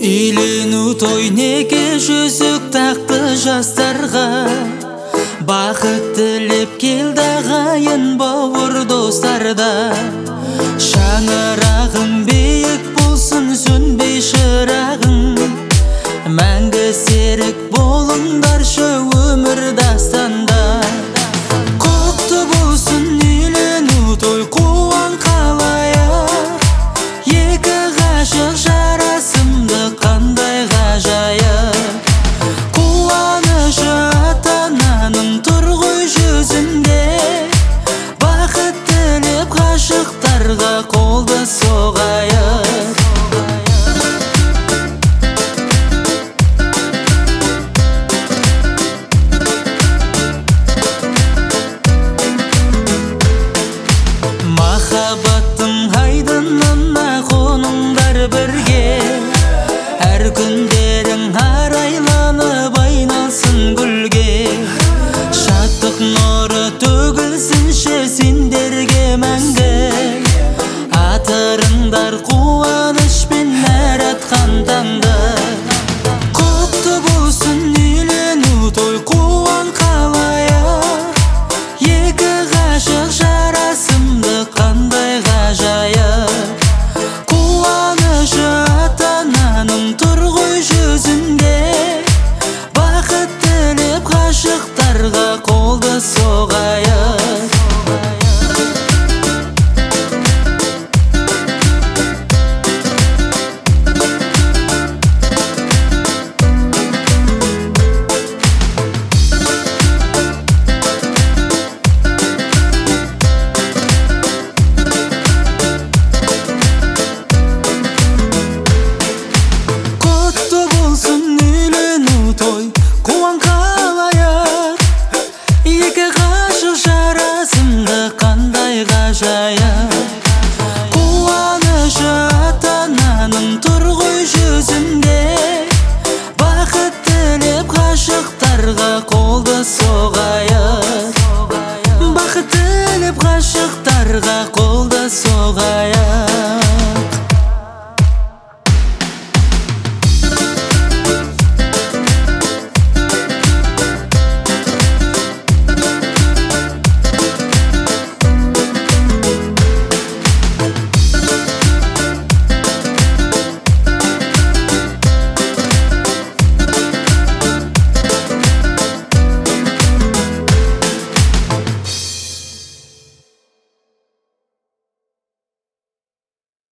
Үйлену той неке жүзік тақты жастарға, бақыт тілеп келді ағайын бауыр достарда. Шаңырағың биік болсын, сөнбей шырағың, мәңгі серік болыңдаршы өмір дастанда. Құтты болсын үйлену той, қуан қалайық, екі ғашық жарасымды қандай ғажайып. Қуанышы ата-ананың тұр ғой жүзінде, бақыт тілеп ғашықтарға қолды соғайық. Махаббаттың айдынына қоныңдар бірге,